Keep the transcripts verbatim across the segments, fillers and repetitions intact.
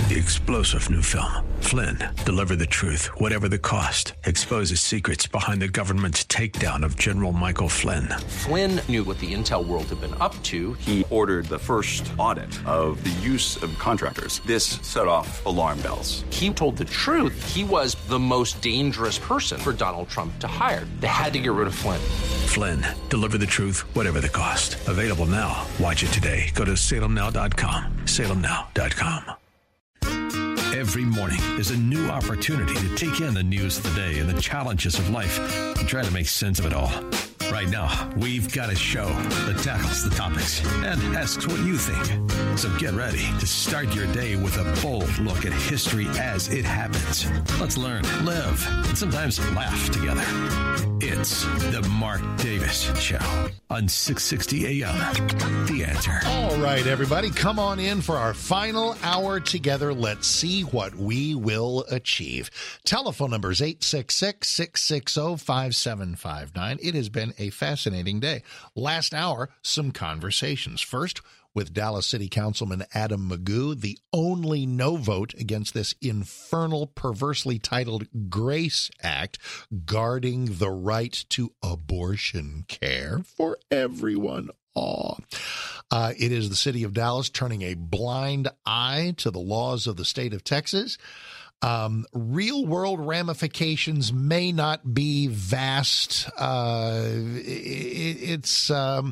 The explosive new film, Flynn, deliver the truth, whatever the cost, exposes secrets behind the government's takedown of General Michael Flynn. Flynn knew what the intel world had been up to. He ordered the first audit of the use of contractors. This set off alarm bells. He told the truth. He was the most dangerous person for Donald Trump to hire. They had to get rid of Flynn. Flynn, deliver the truth, whatever the cost. Available now. Watch it today. Go to salem now dot com. salem now dot com. Every morning is a new opportunity to take in the news of the day and the challenges of life and try to make sense of it all. Right now, we've got a show that tackles the topics and asks what you think. So get ready to start your day with a bold look at history as it happens. Let's learn, live, and sometimes laugh together. It's the Mark Davis Show on six sixty A M. The Answer. All right, everybody, come on in for our final hour together. Let's see what we will achieve. Telephone number is eight six six, six six zero, five seven five nine. It has been a fascinating day. Last hour, some conversations. First, with Dallas City Councilman Adam Magoo, the only no vote against this infernal, perversely titled GRACE Act, guarding the right to abortion care for everyone. Aw. Uh, it is the city of Dallas turning a blind eye to the laws of the state of Texas. Um, real world ramifications may not be vast. Uh, it, it's, um,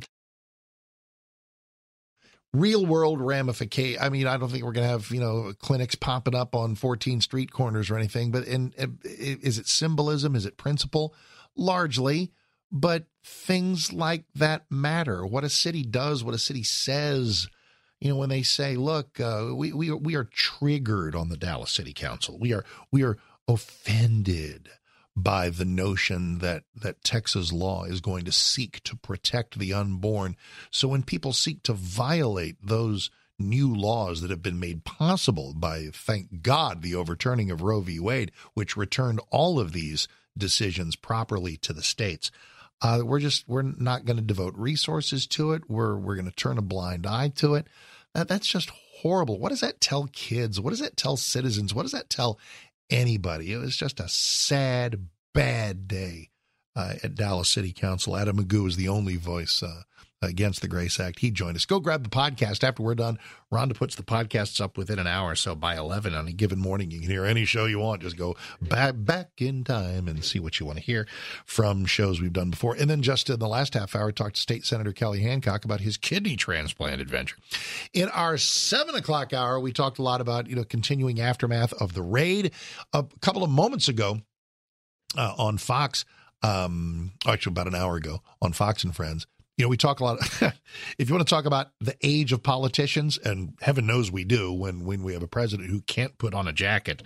real world ramification. I mean, I don't think we're going to have, you know, clinics popping up on fourteen street corners or anything, but in, in, is it symbolism? Is it principle? Largely, but things like that matter. What a city does, what a city says. You know, when they say, look, uh, we, we, we are triggered on the Dallas City Council. We are, we are offended by the notion that, that Texas law is going to seek to protect the unborn. So when people seek to violate those new laws that have been made possible by, thank God, the overturning of Roe v. Wade, which returned all of these decisions properly to the states, Uh, we're just, we're not going to devote resources to it. We're, we're going to turn a blind eye to it. That, that's just horrible. What does that tell kids? What does that tell citizens? What does that tell anybody? It was just a sad, bad day uh, at Dallas City Council. Adam Magoo is the only voice uh, against the GRACE Act. He joined us. Go grab the podcast after we're done. Rhonda puts the podcasts up within an hour, so by eleven on a given morning, you can hear any show you want. Just go back, back in time and see what you want to hear from shows we've done before. And then just in the last half hour, talked to State Senator Kelly Hancock about his kidney transplant adventure. In our seven o'clock hour, we talked a lot about, you know, continuing aftermath of the raid. A couple of moments ago uh, on Fox, um, actually about an hour ago on Fox and Friends, you know, we talk a lot. If you want to talk about the age of politicians, and heaven knows we do when, when we have a president who can't put on a jacket.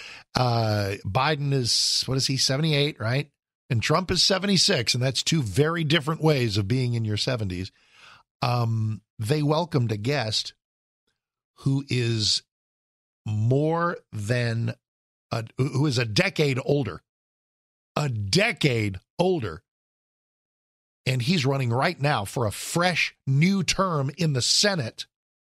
Uh, Biden is, what is he, seventy-eight, right? And Trump is seventy-six, and that's two very different ways of being in your seventies. Um, they welcomed a guest who is more than, a, who is a decade older, a decade older. And he's running right now for a fresh new term in the Senate,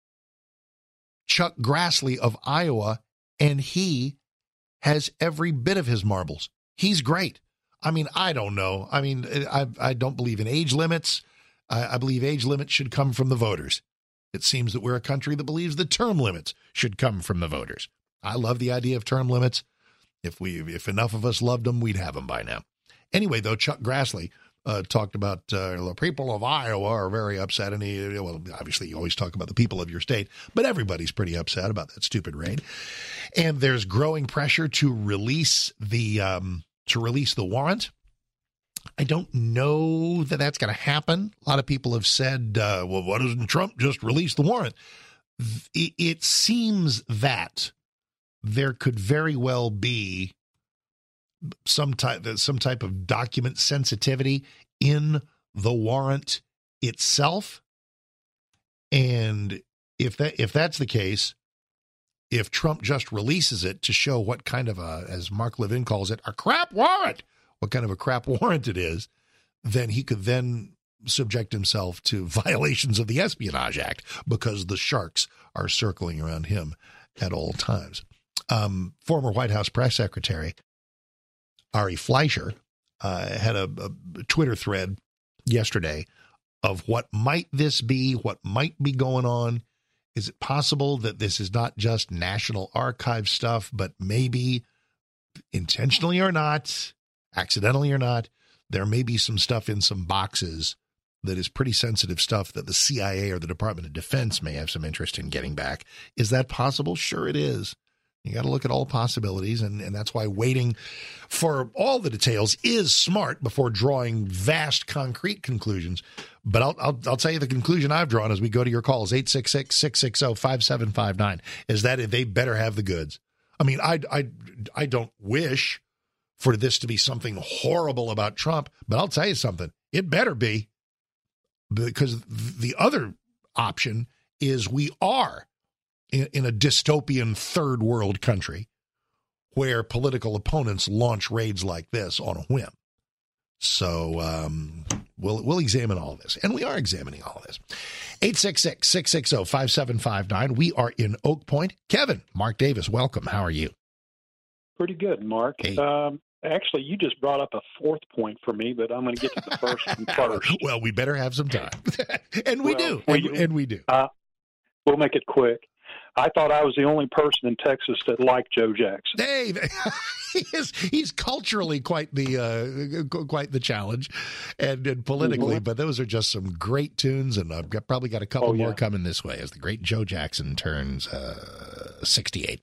Chuck Grassley of Iowa, and he has every bit of his marbles. He's great. I mean, I don't know. I mean, I, I don't believe in age limits. I, I believe age limits should come from the voters. It seems that we're a country that believes that term limits should come from the voters. I love the idea of term limits. If we, if enough of us loved them, we'd have them by now. Anyway, though, Chuck Grassley Uh, talked about uh, the people of Iowa are very upset. And he, well, obviously you always talk about the people of your state, but everybody's pretty upset about that stupid raid. And there's growing pressure to release the, um, to release the warrant. I don't know that that's going to happen. A lot of people have said, uh, well, why doesn't Trump just release the warrant? It, it seems that there could very well be some type some type of document sensitivity in the warrant itself. And if that if that's the case, if Trump just releases it to show what kind of a, as Mark Levin calls it, a crap warrant, what kind of a crap warrant it is, then he could then subject himself to violations of the Espionage Act because the sharks are circling around him at all times. Um, former White House press secretary Ari Fleischer uh, had a, a Twitter thread yesterday of what might this be, what might be going on. Is it possible that this is not just National Archive stuff, but maybe intentionally or not, accidentally or not, there may be some stuff in some boxes that is pretty sensitive stuff that the C I A or the Department of Defense may have some interest in getting back. Is that possible? Sure it is. You got to look at all possibilities, and, and that's why waiting for all the details is smart before drawing vast concrete conclusions. But I'll, I'll I'll tell you the conclusion I've drawn as we go to your calls, eight six six, six six zero, five seven five nine, is that they better have the goods. I mean, I, I, I don't wish for this to be something horrible about Trump, but I'll tell you something, it better be, because the other option is we are in, in a dystopian third world country where political opponents launch raids like this on a whim. So um, we'll we'll examine all of this, and we are examining all of this. eight six six, six six zero, five seven five nine. We are in Oak Point. Kevin, Mark Davis, welcome. How are you? Pretty good, Mark. Hey. Um, actually, you just brought up a fourth point for me, but I'm going to get to the first one first. Well, we better have some time. and we well, do. And, we, and we do. Uh, we'll make it quick. I thought I was the only person in Texas that liked Joe Jackson. Hey, he is, he's culturally quite the uh, quite the challenge, and, and politically. Mm-hmm. But those are just some great tunes, and I've got, probably got a couple oh, yeah. more coming this way as the great Joe Jackson turns uh, sixty-eight.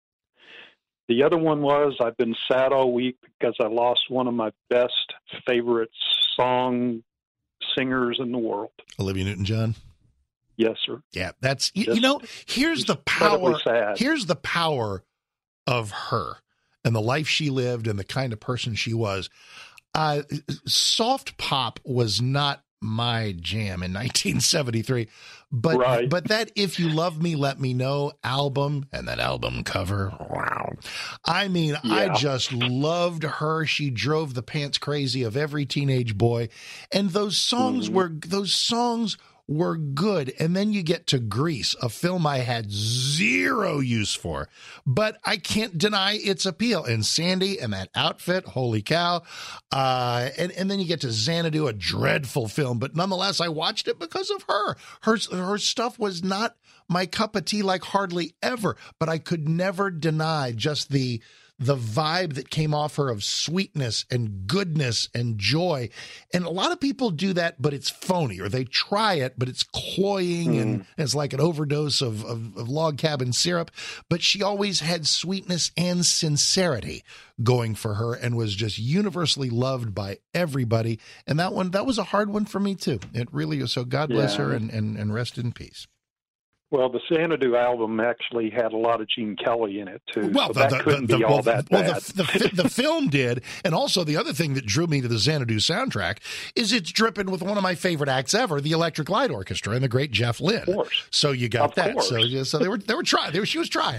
The other one was I've been sad all week because I lost one of my best favorite song singers in the world. Olivia Newton-John. Yes, sir. Yeah, that's you, Just, you know. Here's the power. Sad. Here's the power of her and the life she lived and the kind of person she was. Uh, soft pop was not my jam in nineteen seventy-three, but right. but that "If You Love Me, Let Me Know" album and that album cover. Wow, I mean, yeah. I just loved her. She drove the pants crazy of every teenage boy, and those songs mm-hmm. were those songs. were good. And then you get to Grease, a film I had zero use for, but I can't deny its appeal. And Sandy and that outfit, holy cow. Uh, and, and then you get to Xanadu, a dreadful film, but nonetheless, I watched it because of her. Her, her stuff was not my cup of tea like hardly ever, but I could never deny just the the vibe that came off her of sweetness and goodness and joy. And a lot of people do that, but it's phony, or they try it, but it's cloying mm. and it's like an overdose of, of, of log cabin syrup. But she always had sweetness and sincerity going for her and was just universally loved by everybody. And that one, that was a hard one for me too. It really is. So God bless yeah. her and, and, and rest in peace. Well, the Xanadu album actually had a lot of Gene Kelly in it, too. Well, so the, that the, couldn't the, be well, all that well, bad. The, the, the film did. And also the other thing that drew me to the Xanadu soundtrack is it's dripping with one of my favorite acts ever, the Electric Light Orchestra and the great Jeff Lynne. Of course. So you got of that. Course. So, so they were they were trying. They were, she was trying.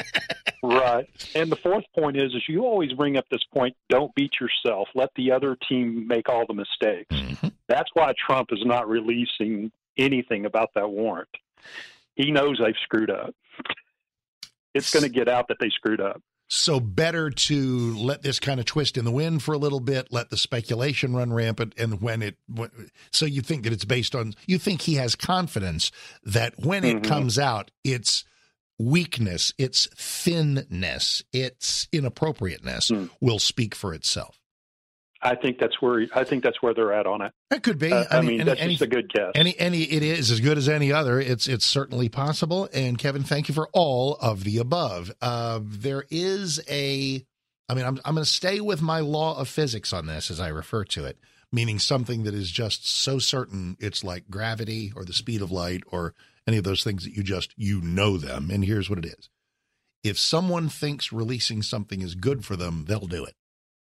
Right. And the fourth point is, is you always bring up this point, don't beat yourself. Let the other team make all the mistakes. Mm-hmm. That's why Trump is not releasing anything about that warrant. He knows they've screwed up. It's going to get out that they screwed up. So better to let this kind of twist in the wind for a little bit, let the speculation run rampant, and when it – so you think that it's based on – you think he has confidence that when it mm-hmm. comes out, it's weakness, its thinness, its inappropriateness mm. will speak for itself. I think that's where I think that's where they're at on it. It could be. Uh, I, I mean, mean any, that's any, just a good guess. Any, any, it is as good as any other. It's it's certainly possible. And Kevin, thank you for all of the above. Uh, there is a, I mean, I'm I'm going to stay with my law of physics on this as I refer to it, meaning something that is just so certain it's like gravity or the speed of light or any of those things that you just you know them. And here's what it is: if someone thinks releasing something is good for them, they'll do it.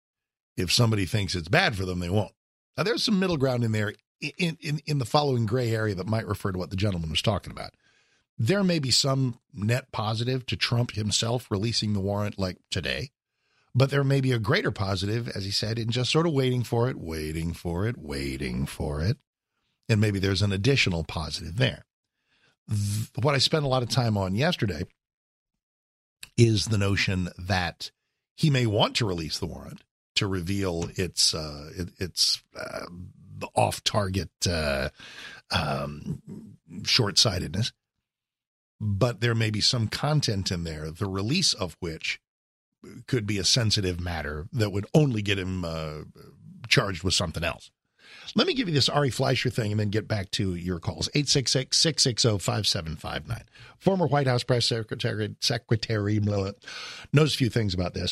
If somebody thinks it's bad for them, they won't. Now, there's some middle ground in there in, in, in the following gray area that might refer to what the gentleman was talking about. There may be some net positive to Trump himself releasing the warrant like today, but there may be a greater positive, as he said, in just sort of waiting for it, waiting for it, waiting for it. And maybe there's an additional positive there. What I spent a lot of time on yesterday is the notion that he may want to release the warrant to reveal its uh, it, its uh, off-target uh, um, short-sightedness, but there may be some content in there, the release of which could be a sensitive matter that would only get him uh, charged with something else. Let me give you this Ari Fleischer thing and then get back to your calls. eight six six, six six zero, five seven five nine. Former White House press secretary, secretary blah, knows a few things about this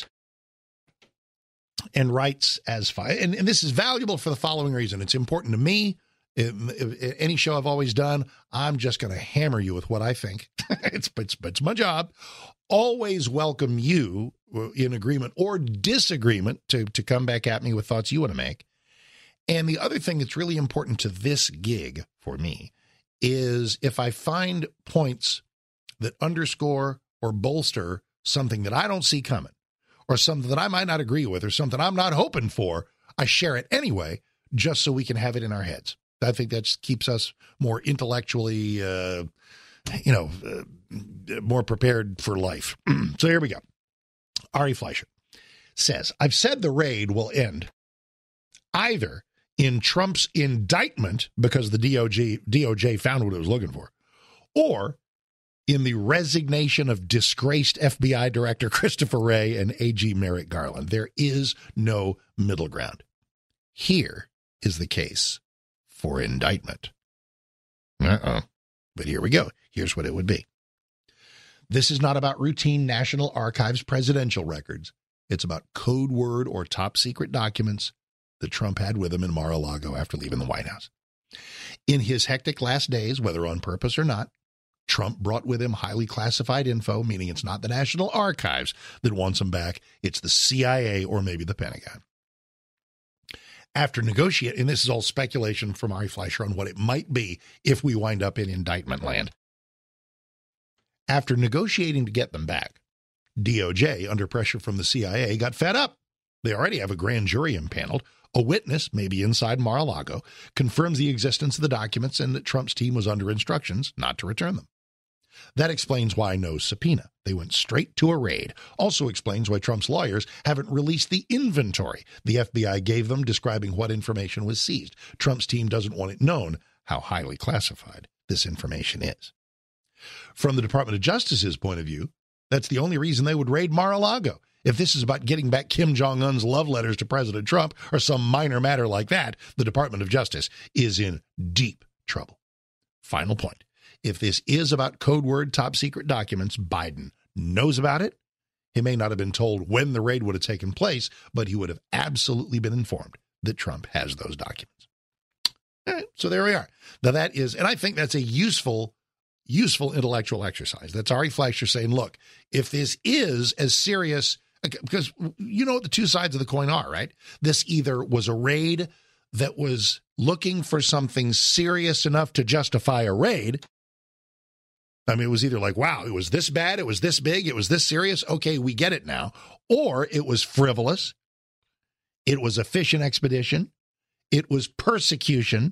and writes as follows. And, and this is valuable for the following reason. It's important to me. If, if, any show I've always done, I'm just going to hammer you with what I think. it's, it's, it's my job. Always welcome you in agreement or disagreement to, to come back at me with thoughts you want to make. And the other thing that's really important to this gig for me is if I find points that underscore or bolster something that I don't see coming or something that I might not agree with or something I'm not hoping for, I share it anyway, just so we can have it in our heads. I think that just keeps us more intellectually, uh, you know, uh, more prepared for life. So here we go. Ari Fleischer says, I've said the raid will end either in Trump's indictment because the D O J, D O J found what it was looking for, or in the resignation of disgraced F B I Director Christopher Wray and A G Merrick Garland. There is no middle ground. Here is the case for indictment. Uh-oh. But here we go. Here's what it would be. This is not about routine National Archives presidential records. It's about code word or top secret documents that Trump had with him in Mar-a-Lago after leaving the White House. In his hectic last days, whether on purpose or not, Trump brought with him highly classified info, meaning it's not the National Archives that wants him back. It's the C I A or maybe the Pentagon. After negotiating, and this is all speculation from Ari Fleischer on what it might be if we wind up in indictment land. After negotiating to get them back, D O J, under pressure from the C I A, got fed up. They already have a grand jury impaneled. A witness, maybe inside Mar-a-Lago, confirms the existence of the documents and that Trump's team was under instructions not to return them. That explains why no subpoena. They went straight to a raid. Also explains why Trump's lawyers haven't released the inventory the F B I gave them describing what information was seized. Trump's team doesn't want it known how highly classified this information is. From the Department of Justice's point of view, that's the only reason they would raid Mar-a-Lago. If this is about getting back Kim Jong-un's love letters to President Trump or some minor matter like that, the Department of Justice is in deep trouble. Final point. If this is about code word top secret documents, Biden knows about it. He may not have been told when the raid would have taken place, but he would have absolutely been informed that Trump has those documents. All right, so there we are. Now that is, and I think that's a useful, useful intellectual exercise. That's Ari Fleischer saying, look, if this is as serious, because you know what the two sides of the coin are, right? This either was a raid that was looking for something serious enough to justify a raid. I mean, it was either like, wow, it was this bad, it was this big, it was this serious. Okay, we get it now. Or it was frivolous. It was a fishing expedition. It was persecution.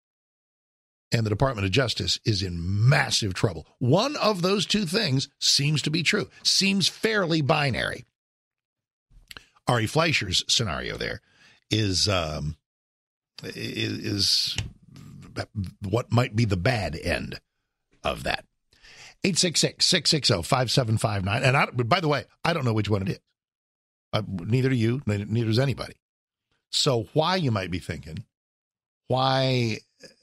And the Department of Justice is in massive trouble. One of those two things seems to be true, seems fairly binary. Ari Fleischer's scenario there is, um, is, is what might be the bad end of that. eight six six, six six zero, five seven five nine. And I, by the way, I don't know which one it is. Uh, neither do you, neither does anybody. So why, you might be thinking, why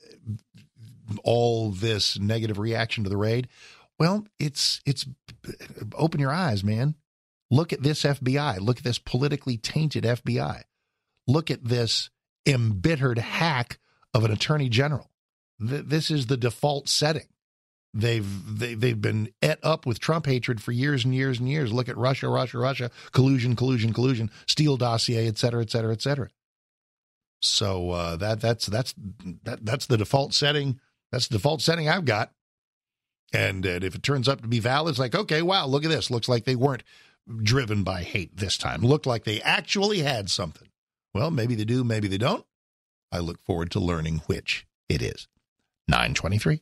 all this negative reaction to the raid? Well, it's it's open your eyes, man. Look at this F B I. Look at this politically tainted F B I. Look at this embittered hack of an attorney general. Th- this is the default setting. They've they, they've been et up with Trump hatred for years and years and years. Look at Russia, Russia, Russia, collusion, collusion, collusion, Steele dossier, et cetera, et cetera, et cetera. So uh, that that's that's that, that's the default setting. That's the default setting I've got. And, and if it turns up to be valid, it's like, okay, wow, look at this. Looks like they weren't driven by hate this time. Looked like they actually had something. Well, maybe they do, maybe they don't. I look forward to learning which it is. nine twenty-three.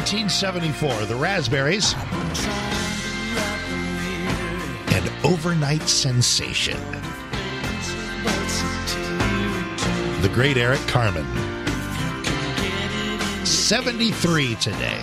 nineteen seventy-four, the Raspberries. An overnight sensation. The great Eric Carmen. seventy-three today.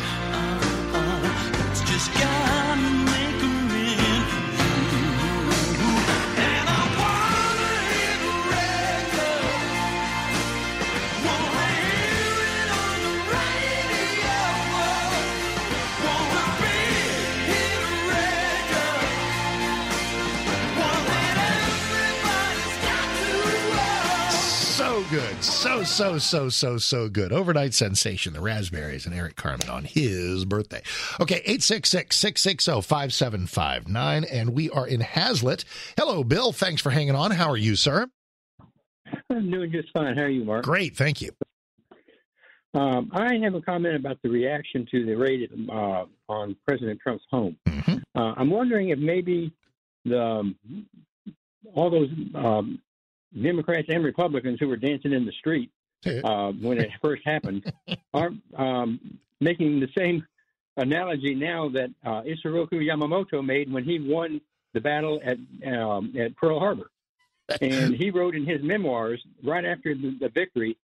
Good. So, so, so, so, so good. Overnight sensation, the Raspberries, and Eric Carmen on his birthday. Okay, eight six six, six six zero, five seven five nine, and we are in Hazlitt. Hello, Bill. Thanks for hanging on. How are you, sir? I'm doing just fine. How are you, Mark? Great. Thank you. Um, I have a comment about the reaction to the raid uh, on President Trump's home. Mm-hmm. Uh, I'm wondering if maybe the um, all those um, Democrats and Republicans who were dancing in the street uh, when it first happened are um, making the same analogy now that uh, Isoroku Yamamoto made when he won the battle at um, at Pearl Harbor. And he wrote in his memoirs right after the, the victory,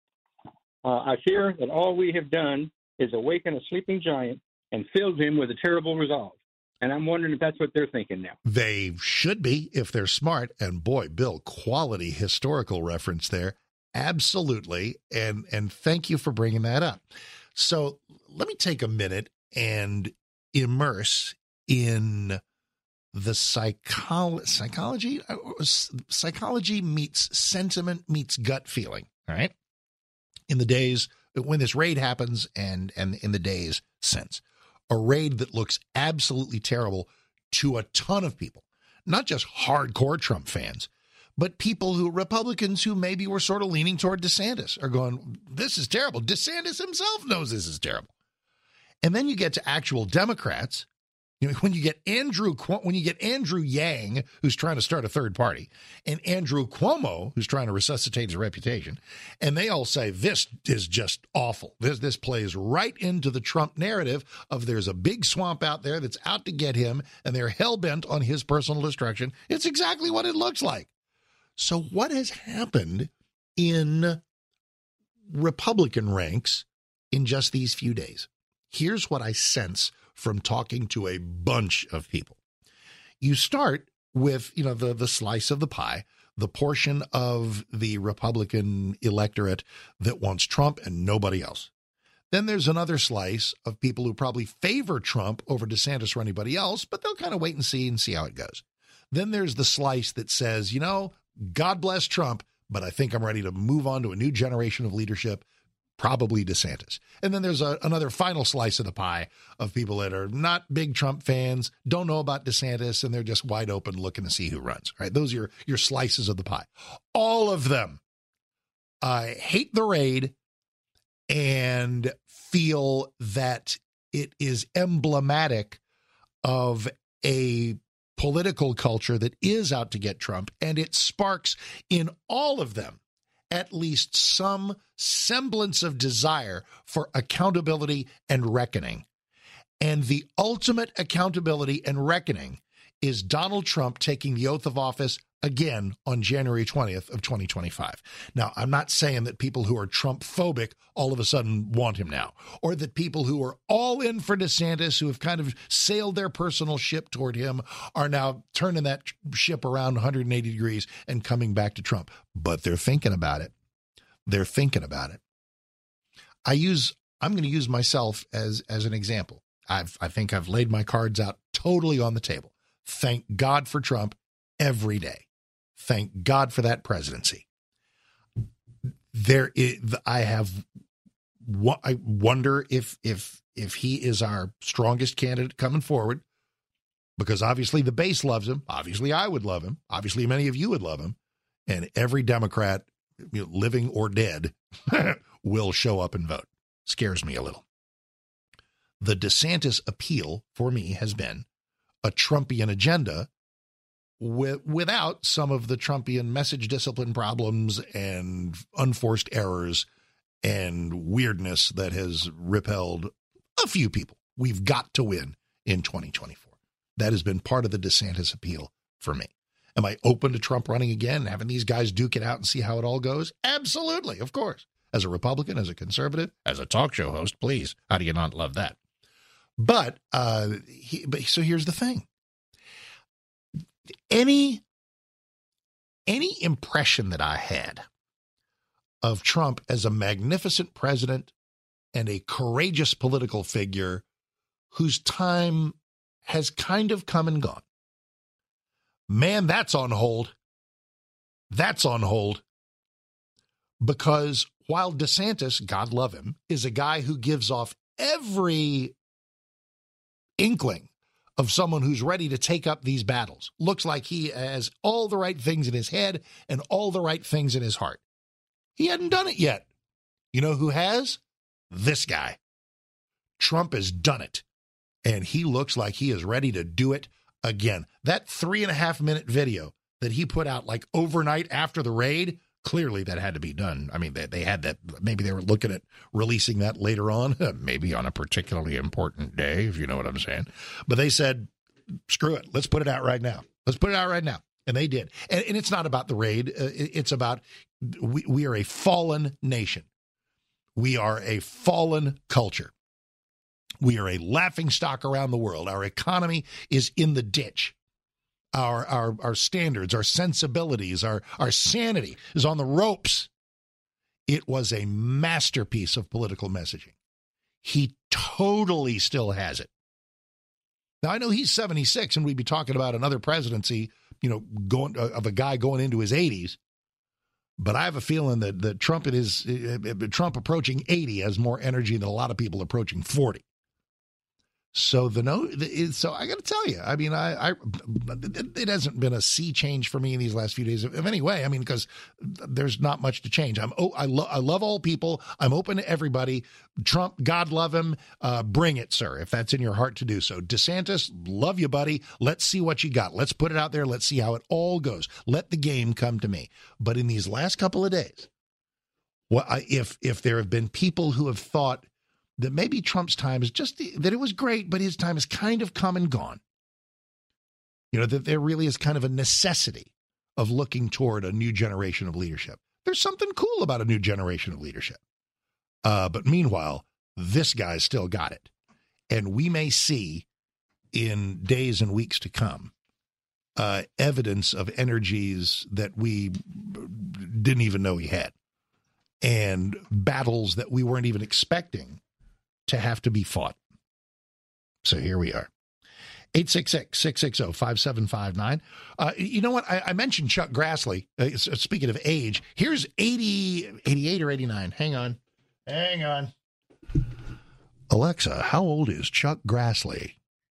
uh, I fear that all we have done is awaken a sleeping giant and filled him with a terrible resolve. And I'm wondering if that's what they're thinking now. They should be if they're smart. And boy, Bill, quality historical reference there. Absolutely. And and thank you for bringing that up. So let me take a minute and immerse in the psycholo- psychology. Psychology meets sentiment meets gut feeling. All right. In the days when this raid happens and, and in the days since. A raid that looks absolutely terrible to a ton of people, not just hardcore Trump fans, but people who, Republicans who maybe were sort of leaning toward DeSantis are going, this is terrible. DeSantis himself knows this is terrible. And then you get to actual Democrats. You know, when you get Andrew, when you get Andrew Yang, who's trying to start a third party, and Andrew Cuomo, who's trying to resuscitate his reputation, and they all say this is just awful. This this plays right into the Trump narrative of there's a big swamp out there that's out to get him, and they're hell bent on his personal destruction. It's exactly what it looks like. So what has happened in Republican ranks in just these few days? Here's what I sense from talking to a bunch of people. You start with, you know, the, the slice of the pie, the portion of the Republican electorate that wants Trump and nobody else. Then there's another slice of people who probably favor Trump over DeSantis or anybody else, but they'll kind of wait and see and see how it goes. Then there's the slice that says, you know, God bless Trump, but I think I'm ready to move on to a new generation of leadership. Probably DeSantis. And then there's a, another final slice of the pie of people that are not big Trump fans, don't know about DeSantis, and they're just wide open looking to see who runs, right? Those are your, your slices of the pie. All of them uh, hate the raid and feel that it is emblematic of a political culture that is out to get Trump, and it sparks in all of them at least some semblance of desire for accountability and reckoning. And the ultimate accountability and reckoning is Donald Trump taking the oath of office again on January twentieth of twenty twenty-five. Now, I'm not saying that people who are Trump phobic all of a sudden want him now, or that people who are all in for DeSantis, who have kind of sailed their personal ship toward him, are now turning that ship around one hundred eighty degrees and coming back to Trump. But they're thinking about it. They're thinking about it. I use, I'm going to use myself as, as an example. I've, I think I've laid my cards out totally on the table. Thank God for Trump every day. Thank God for that presidency. There is, I have, I wonder if, if, if he is our strongest candidate coming forward, because obviously the base loves him. Obviously I would love him. Obviously many of you would love him. And every Democrat, you know, living or dead, will show up and vote. Scares me a little. The DeSantis appeal for me has been a Trumpian agenda with, without some of the Trumpian message discipline problems and unforced errors and weirdness that has repelled a few people. We've got to win in twenty twenty-four. That has been part of the DeSantis appeal for me. Am I open to Trump running again, having these guys duke it out and see how it all goes? Absolutely, of course. As a Republican, as a conservative, as a talk show host, please. How do you not love that? But, uh, he, but so here's the thing. Any, any impression that I had of Trump as a magnificent president and a courageous political figure whose time has kind of come and gone, man, that's on hold. That's on hold. Because while DeSantis, God love him, is a guy who gives off every inkling of someone who's ready to take up these battles, looks like he has all the right things in his head and all the right things in his heart. He hadn't done it yet. You know who has? This guy. Trump has done it. And he looks like he is ready to do it again. That three and a half minute video that he put out like overnight after the raid, clearly that had to be done. I mean, they, they had that. Maybe they were looking at releasing that later on, maybe on a particularly important day, if you know what I'm saying. But they said, screw it. Let's put it out right now. Let's put it out right now. And they did. And, and it's not about the raid. Uh, it, it's about we, we are a fallen nation. We are a fallen culture. We are a laughingstock around the world. Our economy is in the ditch. Our our our standards, our sensibilities, our, our sanity is on the ropes. It was a masterpiece of political messaging. He totally still has it. Now, I know he's seventy-six, and we'd be talking about another presidency, you know, going uh, of a guy going into his eighties. But I have a feeling that, that Trump, it is, uh, Trump approaching eighty has more energy than a lot of people approaching forty. So the no, so I got to tell you, I mean, I, I, it hasn't been a sea change for me in these last few days of, of any way. I mean, because there's not much to change. I'm, oh, I love, I love all people. I'm open to everybody. Trump, God love him. Uh, bring it, sir, if that's in your heart to do so. DeSantis, love you, buddy. Let's see what you got. Let's put it out there. Let's see how it all goes. Let the game come to me. But in these last couple of days, well, I, if if there have been people who have thought that maybe Trump's time is just, that it was great, but his time has kind of come and gone. You know, that there really is kind of a necessity of looking toward a new generation of leadership. There's something cool about a new generation of leadership. Uh, but meanwhile, this guy's still got it. And we may see in days and weeks to come uh, evidence of energies that we didn't even know he had, and battles that we weren't even expecting to have to be fought. So here we are. eight six six, six six zero, five seven five nine. Uh, you know what? I, I mentioned Chuck Grassley. Uh, speaking of age, here's eighty, eighty-eight or eighty-nine. Hang on. Hang on. Alexa, how old is Chuck Grassley?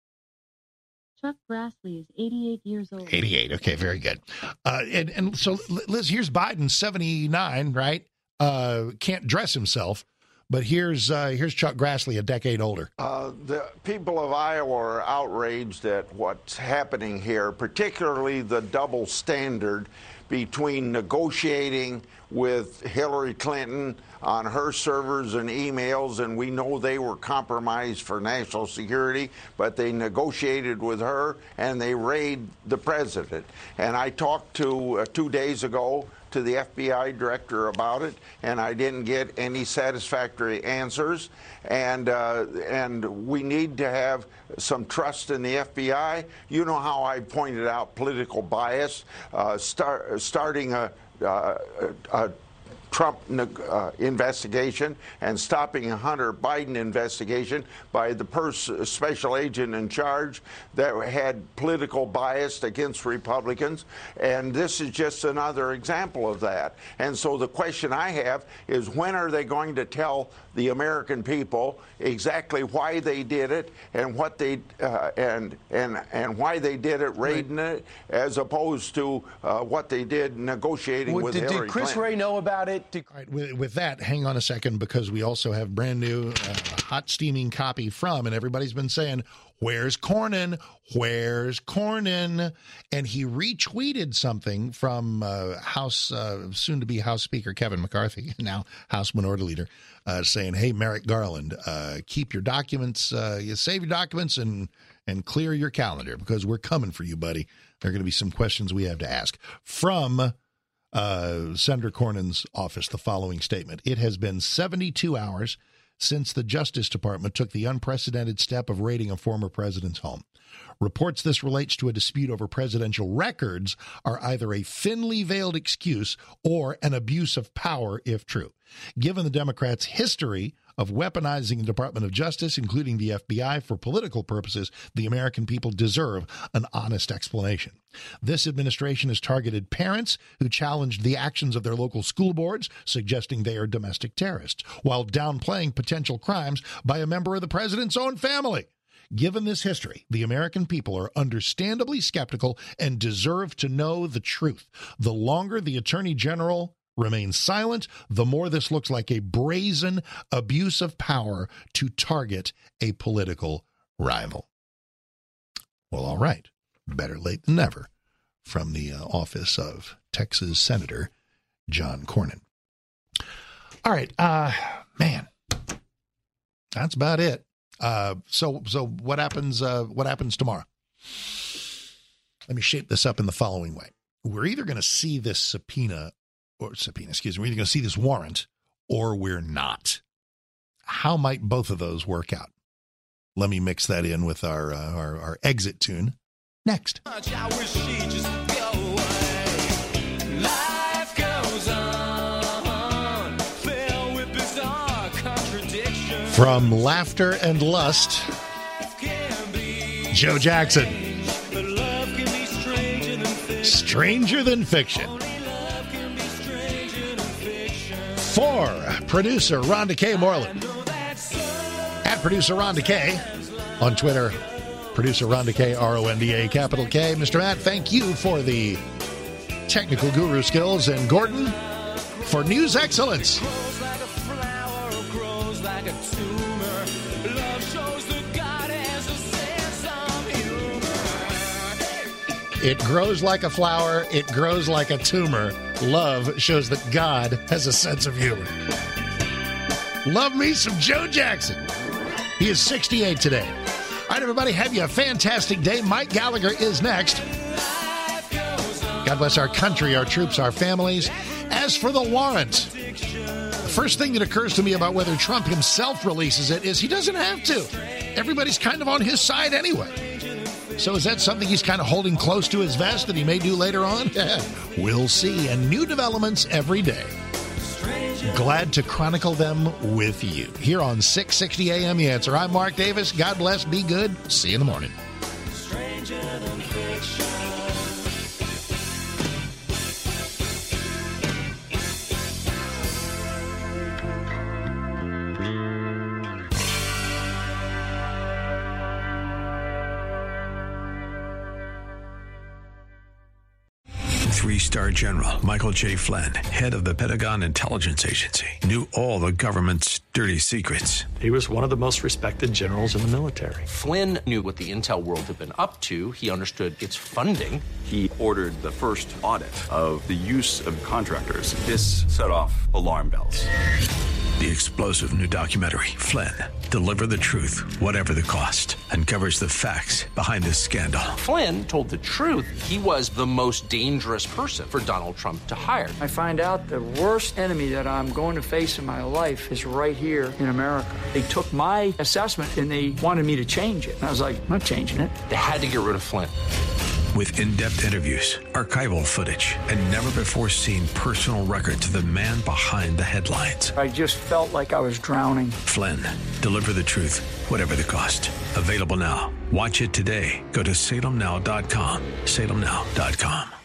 Chuck Grassley is eighty-eight years old. eighty-eight. Okay, very good. Uh, and, and so, Liz, here's Biden, seventy-nine, right? Uh, can't dress himself. But here's uh, here's Chuck Grassley, a decade older. Uh, the people of Iowa are outraged at what's happening here, particularly the double standard between negotiating with Hillary Clinton on her servers and emails, and we know they were compromised for national security, but they negotiated with her and they raided the president. And I talked to uh, two days ago to the F B I director about it, and I didn't get any satisfactory answers. And uh, and we need to have some trust in the F B I. You know how I pointed out political bias, uh, start, starting a, uh, a Trump uh, investigation and stopping a Hunter Biden investigation by the pers- special agent in charge that had political bias against Republicans. And this is just another example of that. And so the question I have is, when are they going to tell the American people exactly why they did it and what they uh, and and and why they did it, raiding right. it, as opposed to uh, what they did negotiating Would, with did, Hillary Did Chris Clinton. Wray know about it might decrease. All right, with, with that, hang on a second, because we also have brand new, uh, hot steaming copy from, and everybody's been saying, where's Cornyn? Where's Cornyn? And he retweeted something from uh, House, uh, soon-to-be House Speaker Kevin McCarthy, now House Minority Leader, uh, saying, hey, Merrick Garland, uh, keep your documents, uh, you save your documents and and clear your calendar, because we're coming for you, buddy. There are going to be some questions we have to ask. From uh, Senator Cornyn's office, the following statement. It has been seventy-two hours since the Justice Department took the unprecedented step of raiding a former president's home. Reports this relates to a dispute over presidential records are either a thinly veiled excuse or an abuse of power, if true. Given the Democrats' history of weaponizing the Department of Justice, including the F B I, for political purposes, the American people deserve an honest explanation. This administration has targeted parents who challenged the actions of their local school boards, suggesting they are domestic terrorists, while downplaying potential crimes by a member of the president's own family. Given this history, the American people are understandably skeptical and deserve to know the truth. The longer the Attorney General remains silent, the more this looks like a brazen abuse of power to target a political rival. Well, all right. Better late than never, from the uh, office of Texas Senator John Cornyn. All right. Uh, man, that's about it. Uh, so, so what happens, uh, what happens tomorrow? Let me shape this up in the following way. We're either going to see this subpoena or subpoena, excuse me, we're either going to see this warrant or we're not. How might both of those work out? Let me mix that in with our, uh, our, our exit tune next. From Laughter and Lust, Joe Jackson. Stranger Than Fiction. For producer Rhonda K. Moreland. At producer Rhonda K. On Twitter, producer Rhonda K. R O N D A, capital K. Mister Matt, thank you for the technical guru skills. And Gordon, for news excellence. It grows like a flower. It grows like a tumor. Love shows that God has a sense of humor. Love me some Joe Jackson. He is sixty-eight today. All right, everybody, have you a fantastic day. Mike Gallagher is next. God bless our country, our troops, our families. As for the warrant, the first thing that occurs to me about whether Trump himself releases it is he doesn't have to. Everybody's kind of on his side anyway. So is that something he's kind of holding close to his vest that he may do later on? We'll see. And new developments every day. Glad to chronicle them with you. Here on six sixty A M The Answer. I'm Mark Davis. God bless. Be good. See you in the morning. Three-star General Michael J. Flynn, head of the Pentagon Intelligence Agency, knew all the government's dirty secrets. He was one of the most respected generals in the military. Flynn knew what the intel world had been up to. He understood its funding. He ordered the first audit of the use of contractors. This set off alarm bells. The explosive new documentary, Flynn, Deliver the Truth, Whatever the Cost, uncovers the facts behind this scandal. Flynn told the truth. He was the most dangerous person for Donald Trump to hire. I find out the worst enemy that I'm going to face in my life is right here in America. They took my assessment and they wanted me to change it. And I was like, I'm not changing it. They had to get rid of Flynn. With in-depth interviews, archival footage, and never-before-seen personal records of the man behind the headlines. I just felt like I was drowning. Flynn, Deliver the Truth, Whatever the Cost. Available now. Watch it today. Go to Salem Now dot com. Salem Now dot com.